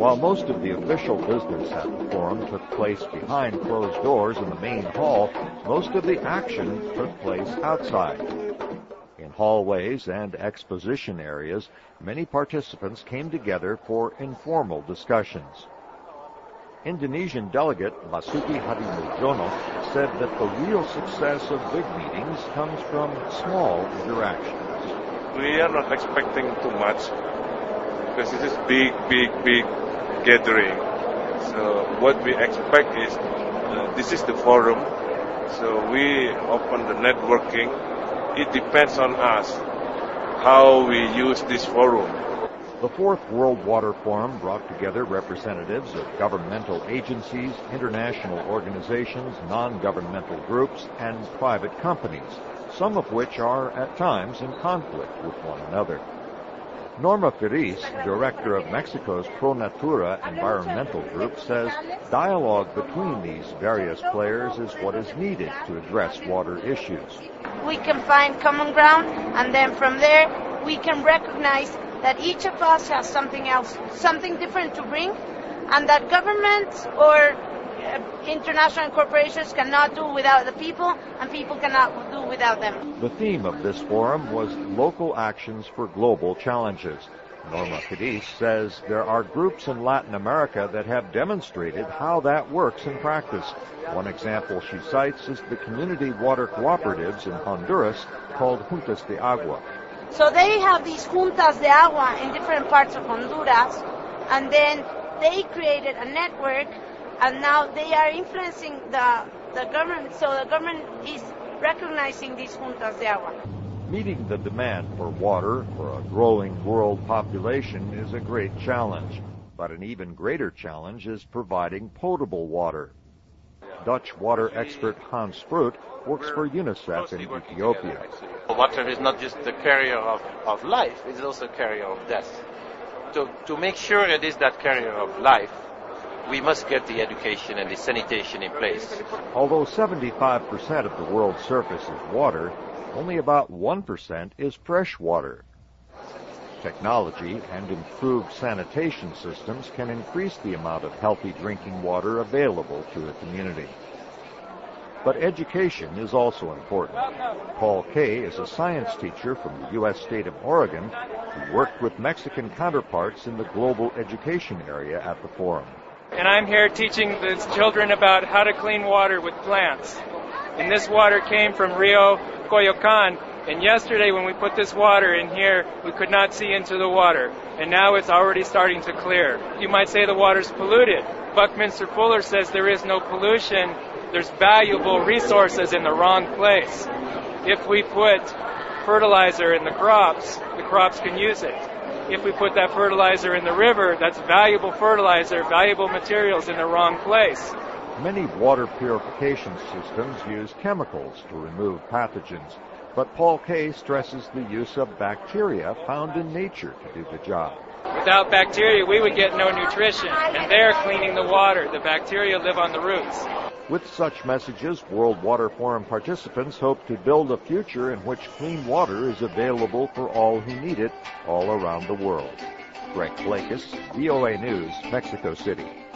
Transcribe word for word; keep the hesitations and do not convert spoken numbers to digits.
While most of the official business at the forum took place behind closed doors in the main hall, most of the action took place outside. In hallways and exposition areas, many participants came together for informal discussions. Indonesian delegate Basuki Hadimuljono said that the real success of big meetings comes from small interactions. We are not expecting too much because this is big, big, big gathering. So what we expect is uh, this is the forum. So we open the networking. It depends on us how we use this forum. The Fourth World Water Forum brought together representatives of governmental agencies, international organizations, non-governmental groups, and private companies, some of which are at times in conflict with one another. Norma Feliz, director of Mexico's Pro Natura environmental group, says dialogue between these various players is what is needed to address water issues. We can find common ground, and then from there we can recognize that each of us has something else, something different to bring, and that governments or uh, international corporations cannot do without the people, and people cannot do without them. The theme of this forum was local actions for global challenges. Norma Feliz says there are groups in Latin America that have demonstrated how that works in practice. One example she cites is the community water cooperatives in Honduras called Juntas de Agua. So they have these juntas de agua in different parts of Honduras, and then they created a network, and now they are influencing the, the government, so the government is recognizing these juntas de agua. Meeting the demand for water for a growing world population is a great challenge, but an even greater challenge is providing potable water. Dutch water expert Hans Sprout works for UNICEF in Ethiopia. Water is not just the carrier of, of life, it's also a carrier of death. To, to make sure it is that carrier of life, we must get the education and the sanitation in place. Although seventy-five percent of the world's surface is water, only about one percent is fresh water. Technology and improved sanitation systems can increase the amount of healthy drinking water available to a community. But education is also important. Paul Kay is a science teacher from the U S state of Oregon who worked with Mexican counterparts in the global education area at the forum. And I'm here teaching the children about how to clean water with plants. And this water came from Rio Coyoacan. And yesterday when we put this water in here, we could not see into the water. And now it's already starting to clear. You might say the water's polluted. Buckminster Fuller says there is no pollution. There's valuable resources in the wrong place. If we put fertilizer in the crops, the crops can use it. If we put that fertilizer in the river, that's valuable fertilizer, valuable materials in the wrong place. Many water purification systems use chemicals to remove pathogens, but Paul Kay stresses the use of bacteria found in nature to do the job. Without bacteria, we would get no nutrition, and they're cleaning the water. The bacteria live on the roots. With such messages, World Water Forum participants hope to build a future in which clean water is available for all who need it all around the world. Greg Blakis, V O A News, Mexico City.